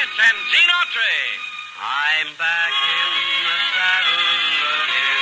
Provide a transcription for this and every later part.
Lance and Gene Autry. I'm back in the saddle again.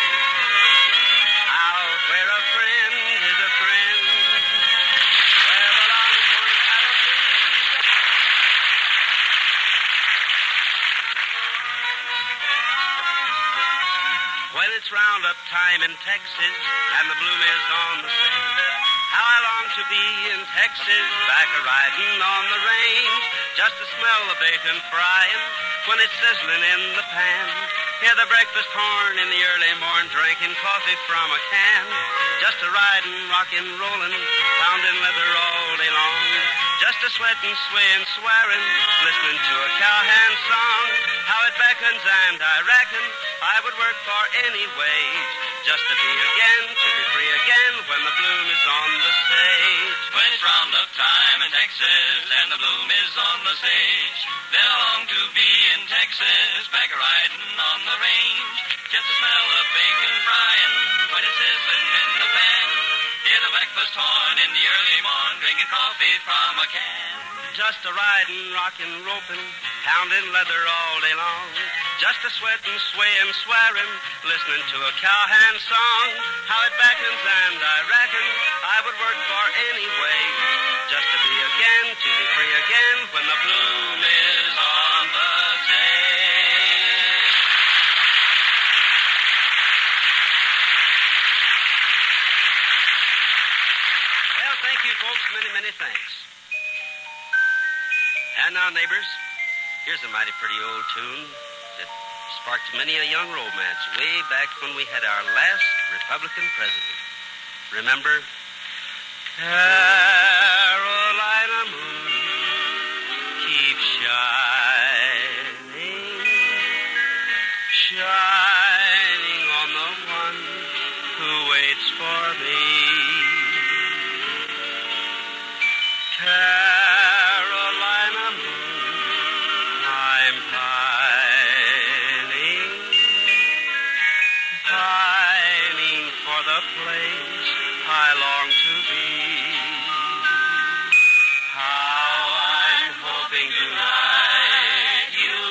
Out where a friend is a friend. Where the longhorn cattle feed. When it's roundup time in Texas and the bloom is on the sage, how I long to be in Texas, back a-riding on the range, just to smell the bacon frying when it's sizzling in the pan. Hear the breakfast horn in the early morn, drinking coffee from a can, just a-riding, rocking, rolling, pounding leather all day long, just a-sweating, swaying, swearing, listening to a cowhand song. How it beckons, and I reckon I would work for any wage, just to be again, to be free again, when the bloom is on the sage. When it's roundup time in Texas and the bloom is on the sage, then I long to be in Texas, back a-riding on the range, just to smell the bacon frying when it's sizzling in the pan. Hear the breakfast horn in the early morn, drinking coffee from a can. Just a-riding, rocking, roping, pounding leather all day long, just a-sweating, swaying, swearing, listening to a cowhand song. How it beckons, and I reckon I would work for any wage, just to be again, to be free again, when the bloom is on the stage. Well, thank you, folks. Many, many thanks. And now, neighbors, here's a mighty pretty old tune that sparked many a young romance way back when we had our last Republican president. Remember? Carolina moon, keep shining on the one who waits for me. Carolina moon, I'm pining for the place I long to be. How I'm hoping tonight you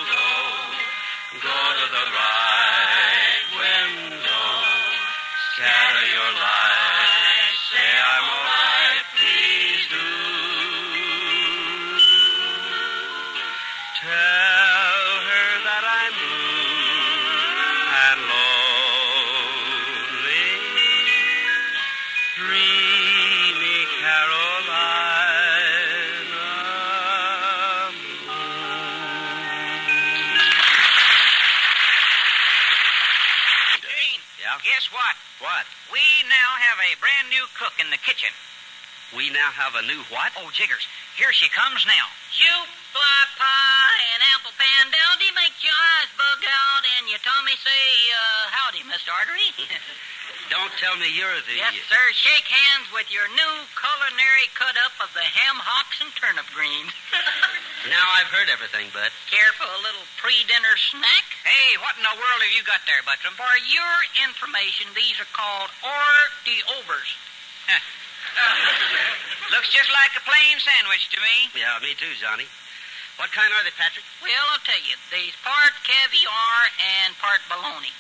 go to the right window, scatter your light, say I'm all right, please do. Tell her that I'm blue and lonely, dreamy Carolina moon. Gene, Yeah? guess what? What? We now have a brand new cook in the kitchen. We now have a new what? Oh, jiggers, here she comes now. Soup, fly pie, and apple pandowdy makes your eyes bug out and your tummy say, howdy, Mr. Artery. Don't tell me you're the... Yes, sir. Shake hands with your new culinary cut-up of the ham hocks and turnip greens. Now I've heard everything, Bud. Care for a little pre-dinner snack? Hey, what in the world have you got there, Buttram? For your information, these are called hors d'oeuvres. Looks just like a plain sandwich to me. Yeah, me too, Johnny. What kind are they, Patrick? Well, I'll tell you. There's part caviar and part bologna.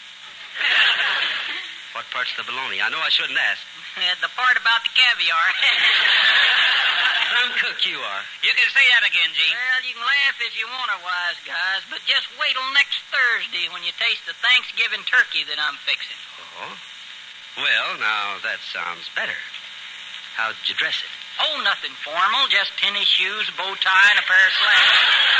What part's the bologna? I know I shouldn't ask. The part about the caviar. Some cook you are. You can say that again, Gene. Well, you can laugh if you want to, wise guys, but just wait till next Thursday when you taste the Thanksgiving turkey that I'm fixing. Oh? Well, now that sounds better. How'd you dress it? Oh, nothing formal, just tennis shoes, a bow tie, and a pair of slacks.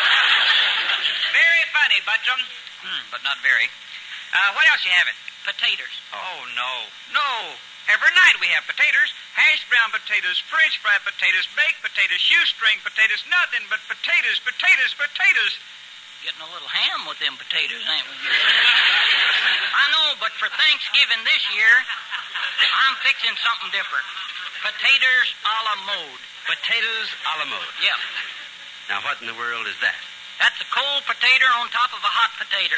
Very funny, Buttram. But not very. What else you having? Potatoes. Oh, no. No. Every night we have potatoes. Hashed brown potatoes, French fried potatoes, baked potatoes, shoestring potatoes, nothing but potatoes, potatoes, potatoes. Getting a little ham with them potatoes, ain't we? I know, but for Thanksgiving this year, I'm fixing something different. Potatoes a la mode. Potatoes a la mode. Yeah. Now, what in the world is that? That's a cold potato on top of a hot potato.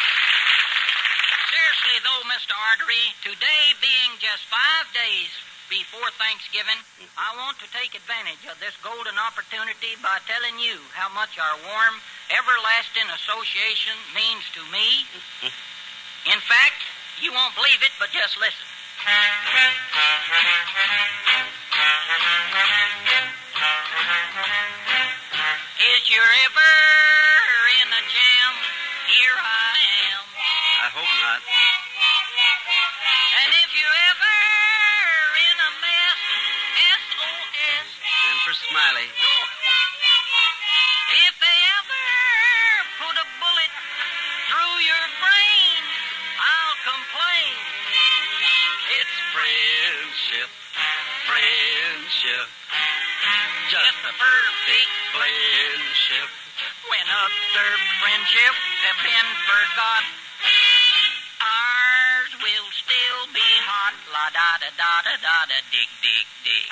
Seriously, though, Mr. Artery, today being just 5 days before Thanksgiving, I want to take advantage of this golden opportunity by telling you how much our warm, everlasting association means to me. In fact, you won't believe it, but just listen. Is you ever in a jam? Here I am. I hope not. And if you ever in a mess, SOS. And for Smiley. If they ever put a bullet through your brain, I'll complain. It's friendship, friendship. Just a perfect friendship. When other friendships have been forgot, ours will still be hot. La da da da da da da dig dig dig.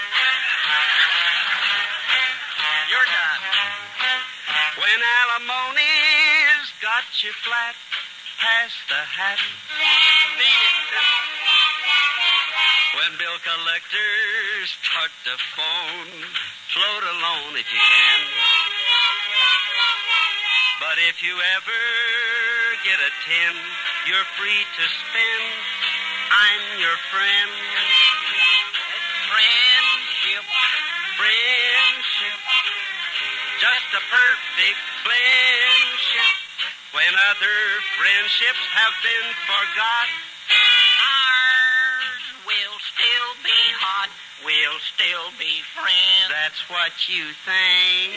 You're done. When alimony's got you flat, pass the hat. Need it. When bill collectors start to phone, float alone if you can. But if you ever get a 10, you're free to spend. I'm your friend. Friendship. Friendship. Just a perfect friendship. When other friendships have been forgot, Ours will still be hot. We'll still be friends. that's what you think.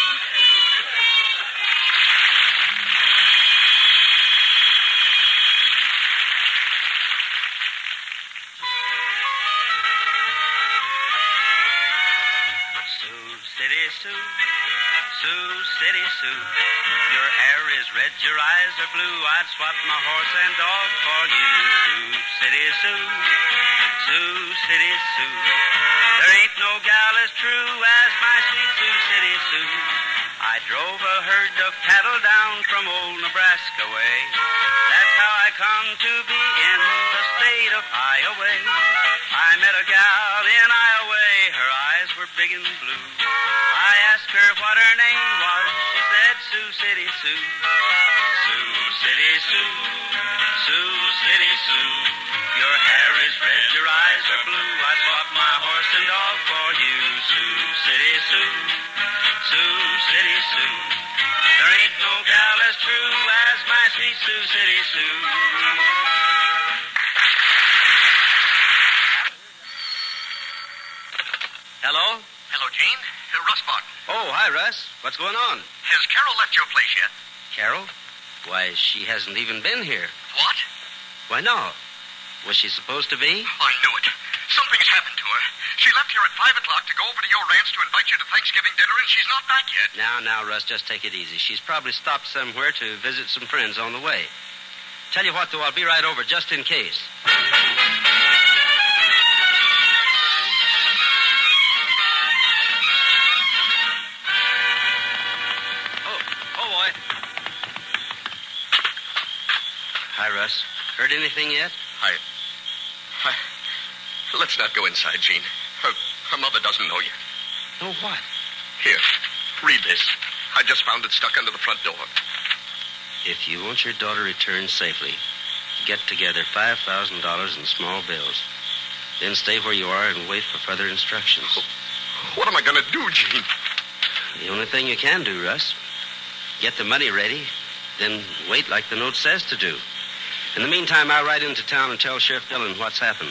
Sioux City Sue, Sioux City Sue. Your hair is red, your eyes are blue. I'd swap my horse and dog for you. Sioux City Sue, Sioux City Sue. There ain't no gal as true as my sweet Sioux City Sue. I drove a herd of cattle down from old Nebraska way. That's how I come to be in the state of Iowa. I met a gal in Iowa. Her eyes were big and blue. I asked her what her name was. She said Sioux City Sue. Sioux City Sue, Sioux City Sue. Your hair is red, your eyes are blue. I swapped my horse and dog for you. Sioux City Sue, Sioux City Sue. There ain't no gal as true as my sweet Sioux City Sue. Hello? Hello, Gene. Russ Barton. Oh, hi, Russ. What's going on? Has Carol left your place yet? Carol? Why, she hasn't even been here. What? Why, no. Was she supposed to be? I knew it. Something's happened to her. She left here at 5 o'clock to go over to your ranch to invite you to Thanksgiving dinner, and she's not back yet. Now, Russ, just take it easy. She's probably stopped somewhere to visit some friends on the way. Tell you what, though, I'll be right over just in case. Oh, boy. Hi, Russ. Heard anything yet? Let's not go inside, Gene. Her mother doesn't know yet. No, what? Here, read this. I just found it stuck under the front door. If you want your daughter returned safely, get together $5,000 in small bills. Then stay where you are and wait for further instructions. What am I going to do, Gene? The only thing you can do, Russ. Get the money ready, then wait like the note says to do. In the meantime, I'll ride into town and tell Sheriff Dillon what's happened.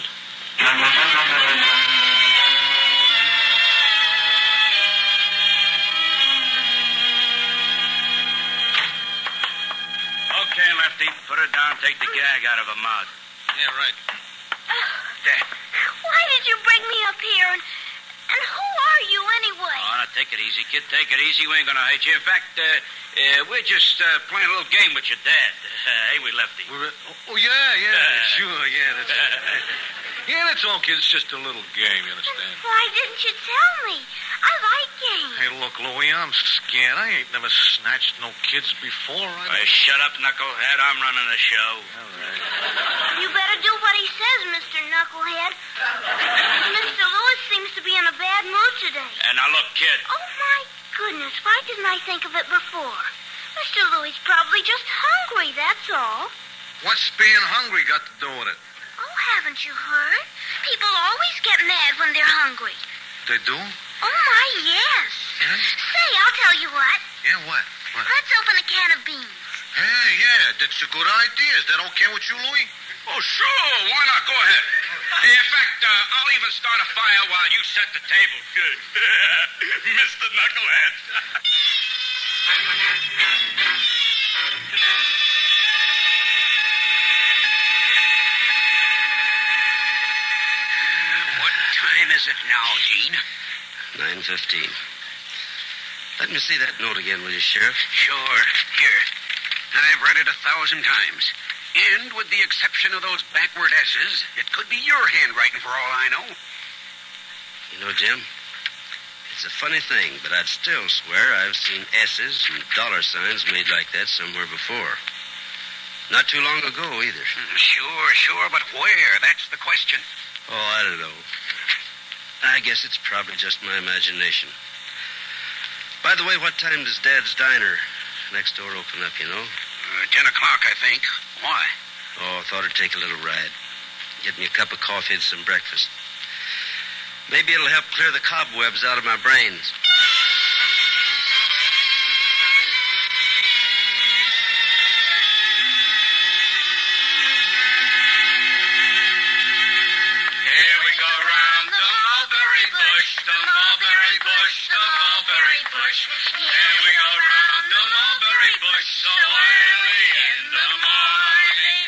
Okay, Lefty, put her down, take the gag out of her mouth. Yeah, right. There. Why did you bring me up here? And who are you anyway? Oh, now, take it easy, kid. Take it easy. We ain't gonna hurt you. In fact, we're just playing a little game with your dad. Hey, we Lefty. Sure, yeah, that's Yeah, that's all, kids. It's just a little game, you understand? Why didn't you tell me? I like games. Hey, look, Louie, I'm scared. I ain't never snatched no kids before. Shut up, knucklehead. I'm running the show. All right. You better do what he says, Mr. Knucklehead. today. And now look, kid. Oh, my goodness. Why didn't I think of it before? Mr. Louie's probably just hungry, that's all. What's being hungry got to do with it? Oh, haven't you heard? People always get mad when they're hungry. They do? Oh, my, yes. Yeah? Say, I'll tell you what. Yeah, what? What? Let's open a can of beans. Hey, yeah, that's a good idea. Is that okay with you, Louie? Oh, sure. Why not? Go ahead. In fact, I'll even start a fire while you set the table. Good. Mr. Knucklehead. What time is it now, Gene? 9:15. Let me see that note again, will you, Sheriff? Sure. Here. I've read it 1,000 times. And with the exception of those backward S's, it could be your handwriting for all I know. You know, Jim, it's a funny thing, but I'd still swear I've seen S's and dollar signs made like that somewhere before. Not too long ago, either. Sure, but where? That's the question. Oh, I don't know. I guess it's probably just my imagination. By the way, what time does Dad's diner next door open up, you know? 10 o'clock, I think. Why? Oh, I thought I'd take a little ride. Get me a cup of coffee and some breakfast. Maybe it'll help clear the cobwebs out of my brains. Here we go round the mulberry bush, the mulberry bush, the mulberry bush. Here we go round the mulberry bush, so early in the morning.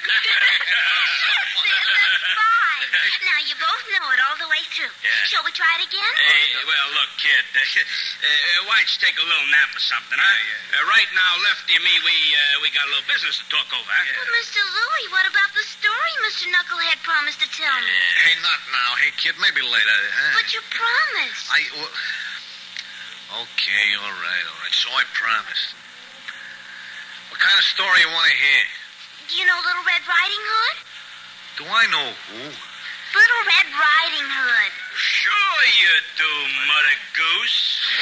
That's fine. Now, you both know it all the way through. Yeah. Shall we try it again? Hey, well, look, kid. Why don't you take a little nap or something, huh? Right now, Lefty and me, we got a little business to talk over, huh? Well, Mr. Louie, what about the story Mr. Knucklehead promised to tell me? Hey, not now. Hey, kid, maybe later. Huh? But you promised. Okay, all right. So I promised. What kind of story you want to hear? Do you know Little Red Riding Hood? Do I know who? Little Red Riding Hood. Sure you do, Mother Goose.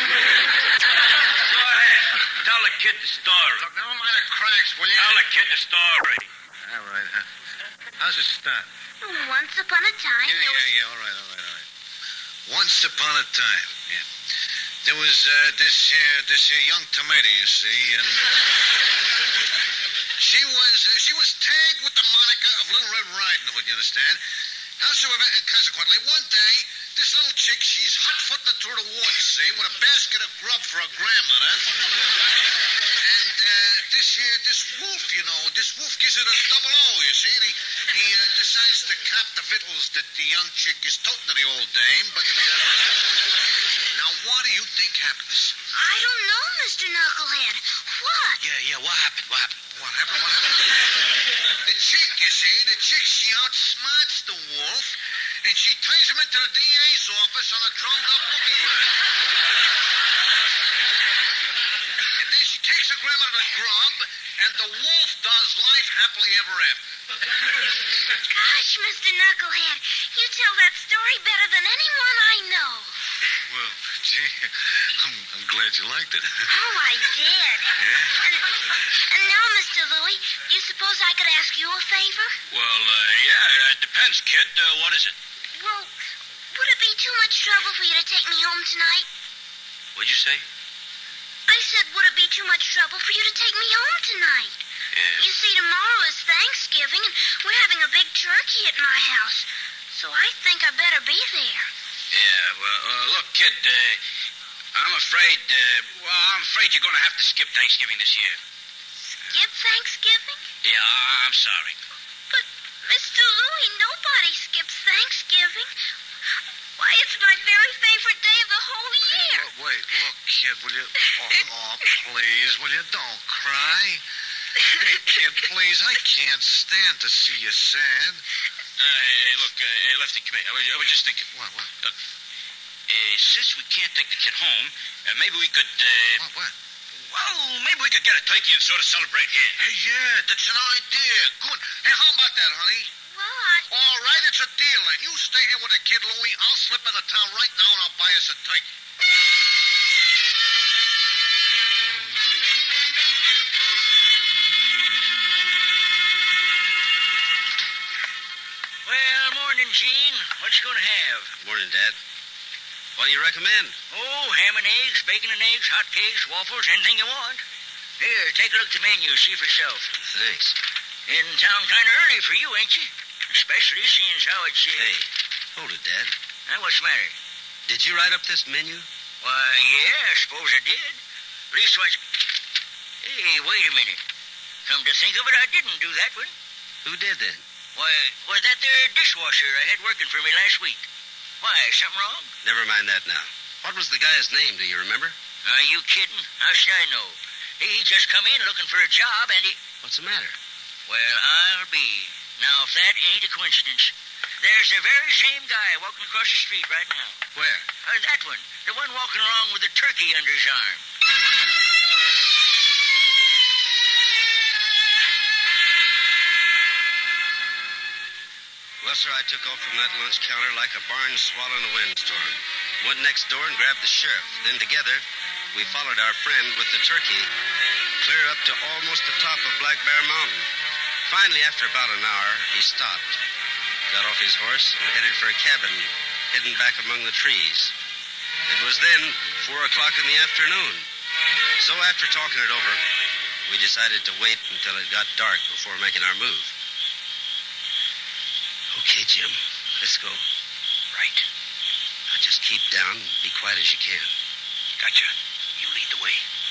Go ahead. Tell the kid the story. Look, never mind the cracks, will you? Tell the kid the story. All right, huh? How's it start? Once upon a time. Yeah, all right. Once upon a time, yeah. There was this here young tomato, you see, and she was tagged with the moniker of Little Red Riding Hood, you understand? Howsoever, consequently, one day, this little chick, she's hot-footing it through the woods, see, with a basket of grub for her grandmother. And this wolf, this wolf gives it a double O, you see. And he decides to cop the victuals that the young chick is toting to the old dame, but... Now, what do you think happens? I don't know, Mr. Knucklehead. What? Yeah, what happened? What happened? The chick, you see, she outsmarts the wolf, and she turns him into the DA's office on a drummed-up bookie rack. And then she takes her grandma to the grub, and the wolf does life happily ever after. Gosh, Mr. Knucklehead, you tell that story better than anyone I know. Well, gee, I'm glad you liked it. Oh, I did. Yeah? And now, Mr. Louie, do you suppose I could ask you a favor? Well, yeah, it depends, kid. What is it? Well, would it be too much trouble for you to take me home tonight? What'd you say? I said, would it be too much trouble for you to take me home tonight? Yeah. You see, tomorrow is Thanksgiving, and we're having a big turkey at my house. So I think I better be there. Yeah, well, look, kid, I'm afraid you're going to have to skip Thanksgiving this year. Skip Thanksgiving? Yeah, I'm sorry. But, Mr. Louie, nobody skips Thanksgiving. Why, it's my very favorite day of the whole year. Wait, look, kid, will you... Oh, please, will you? Don't cry. Hey, kid, please, I can't stand to see you sad. Hey, look, Lefty, come here. I was just thinking. What? Look, since we can't take the kid home, maybe we could... What? Well, maybe we could get a turkey and sort of celebrate here. Hey, yeah, that's an idea. Good. Hey, how about that, honey? Well, All right, it's a a deal, then. You stay here with the kid, Louie. I'll slip into town right now and I'll buy us a turkey. Well, morning, Gene. What you gonna have? Morning, Dad. What do you recommend? Oh, ham and eggs, bacon and eggs, hot cakes, waffles, anything you want. Here, take a look at the menu, see for yourself. Thanks. In town kind of early for you, ain't you? Especially seeing as how it's... Hey, hold it, Dad. Now, what's the matter? Did you write up this menu? Why, yeah, I suppose I did. Leastwise... Hey, wait a minute. Come to think of it, I didn't do that one. Who did then? Why, was that there dishwasher I had working for me last week. Why, something wrong? Never mind that now. What was the guy's name, do you remember? Are you kidding? How should I know? He just come in looking for a job, and he... What's the matter? Well, I'll be. Now, if that ain't a coincidence, there's the very same guy walking across the street right now. Where? That one. The one walking along with the turkey under his arm. Well, sir, I took off from that lunch counter like a barn swallow in a windstorm. Went next door and grabbed the sheriff. Then together, we followed our friend with the turkey clear up to almost the top of Black Bear Mountain. Finally, after about an hour, he stopped, got off his horse, and headed for a cabin hidden back among the trees. It was then 4 o'clock in the afternoon. So after talking it over, we decided to wait until it got dark before making our move. Okay, Jim, let's go. Right. Now just keep down and be quiet as you can. Gotcha. You lead the way.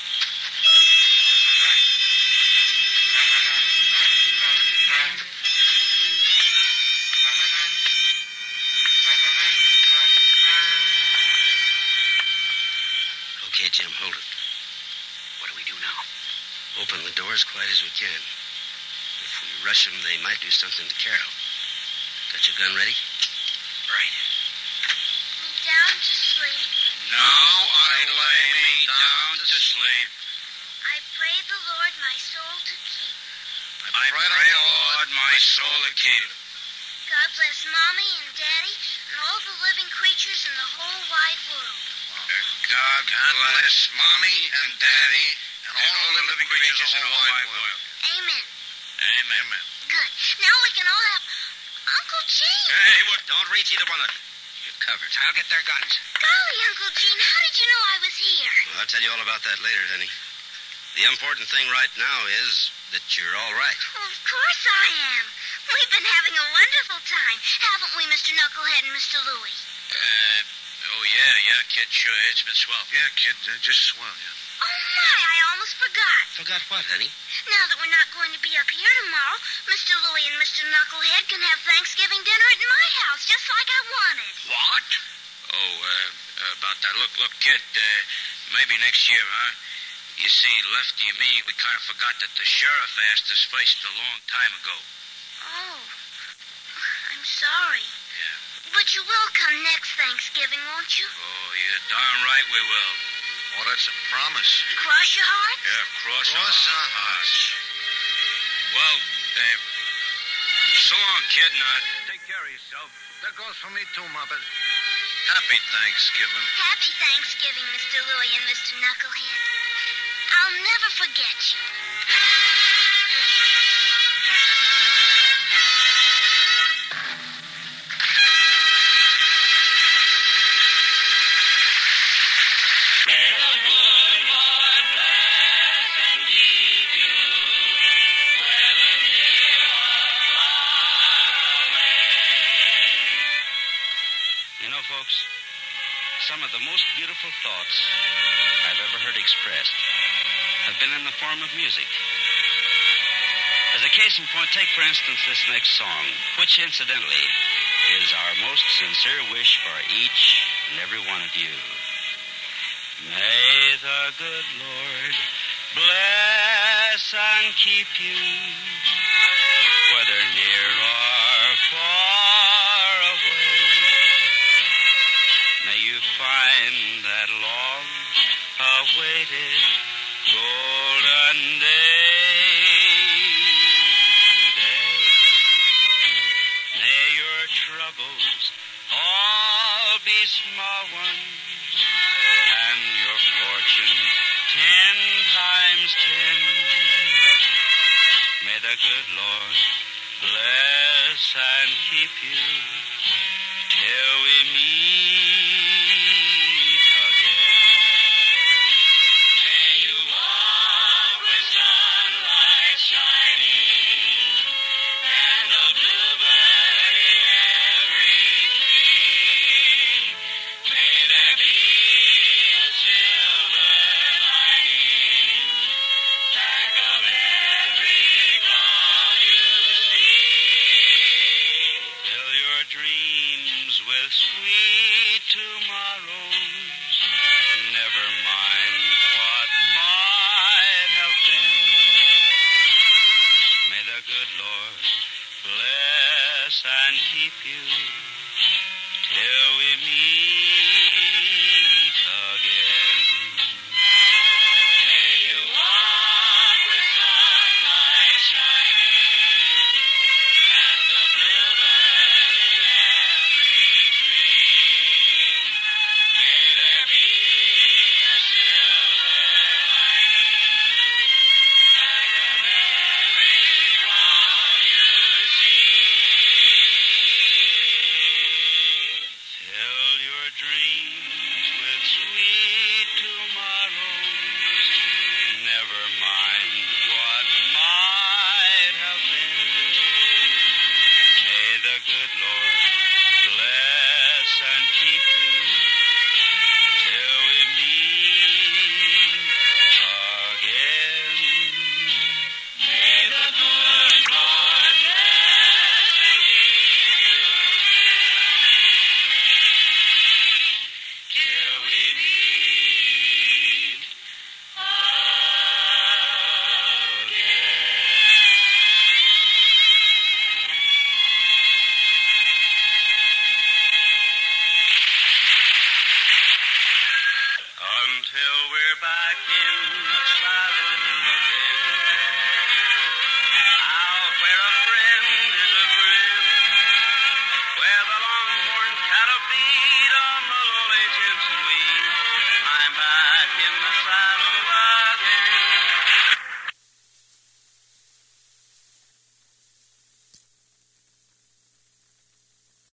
Okay, Jim, hold it. What do we do now? Open the door as quiet as we can. If we rush them, they might do something to Carol. Got your gun ready? Right. Me down to sleep. Now I lay me down to sleep. I pray the Lord my soul to keep. I pray the Lord my soul to keep. God bless Mommy and Daddy and all the living creatures in the whole wide world. God bless Mommy and Daddy and all the living creatures in the whole wide world. Amen. Amen. Good. Now we can all have Uncle Gene. Hey, what? Don't reach either one of you. You're covered. I'll get their guns. Golly, Uncle Gene, how did you know I was here? Well, I'll tell you all about that later, honey. The important thing right now is that you're all right. Well, of course I am. We've been having a wonderful time, haven't we, Mr. Knucklehead and Mr. Louie? Yeah, kid, sure. It's been swell. Yeah, kid, just swell, yeah. Oh, my, I almost forgot. Forgot what, honey? Now that we're not going to be up here tomorrow, Mr. Louie and Mr. Knucklehead can have Thanksgiving dinner at my house, just like I wanted. What? Oh, about that. Look, kid, maybe next year, huh? You see, Lefty and me, we kind of forgot that the sheriff asked us first a long time ago. Oh, I'm sorry. Yeah. But you will come next Thanksgiving, won't you? Oh, yeah, darn right we will. Oh, that's a promise. Cross your heart? Yeah, cross our hearts. Well, so long, kid. Now, take care of yourself. That goes for me, too, Muppet. Happy Thanksgiving. Happy Thanksgiving, Mr. Louie and Mr. Knucklehead. I'll never forget you. You know, folks, some of the most beautiful thoughts I've ever heard expressed have been in the form of music. As a case in point, take, for instance, this next song, which, incidentally, is our most sincere wish for each and every one of you. May the good Lord bless and keep you, whether near or far away. May you find that long-awaited golden day today. May your your troubles all be small ones, and your fortune 10 times 10. May the good Lord bless and keep you till we meet again. May you walk with sunlight shining and a bluebird in every tree. May there be a silver lining back of every cloud you see. Fill your dreams with sweet tomorrows. Never mind what might have been. May the good Lord bless and keep you till we meet